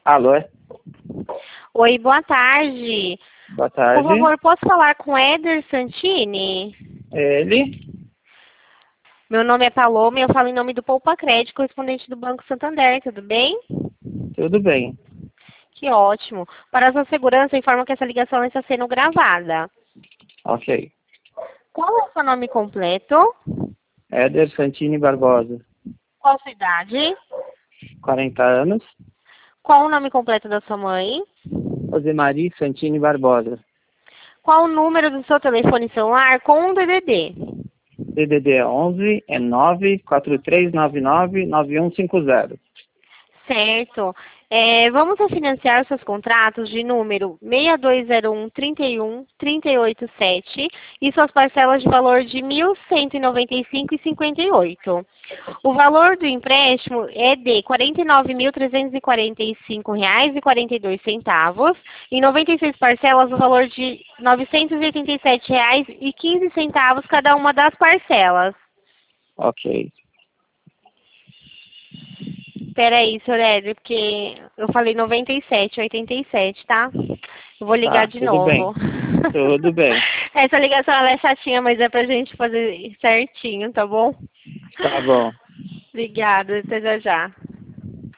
Alô? Oi, boa tarde. Boa tarde. Por favor, posso falar com Éder Santini? Ele? Meu nome é Paloma e eu falo em nome do Poupa Crédito, correspondente do Banco Santander, tudo bem? Tudo bem. Que ótimo. Para a sua segurança, informo que essa ligação está sendo gravada. Ok. Qual é o seu nome completo? Éder Santini Barbosa. Qual a sua idade? 40 anos. Qual o nome completo da sua mãe? Rosemary Santini Barbosa. Qual o número do seu telefone celular com um DDD? DDD é 11 é 943999150. Certo. Vamos refinanciar os seus contratos de número 6201 31 387 e suas parcelas de valor de R$ 1.195,58. O valor do empréstimo é de R$ 49.345,42 e 96 parcelas no valor de R$ 987,15 cada uma das parcelas. Ok. Peraí, senhor Éder, porque eu falei 97,87, tá? Eu vou ligar de Tudo bem. novo. Tudo bem. Essa ligação ela é chatinha, mas é pra gente fazer certinho, tá bom? Tá bom. Obrigada, até já já.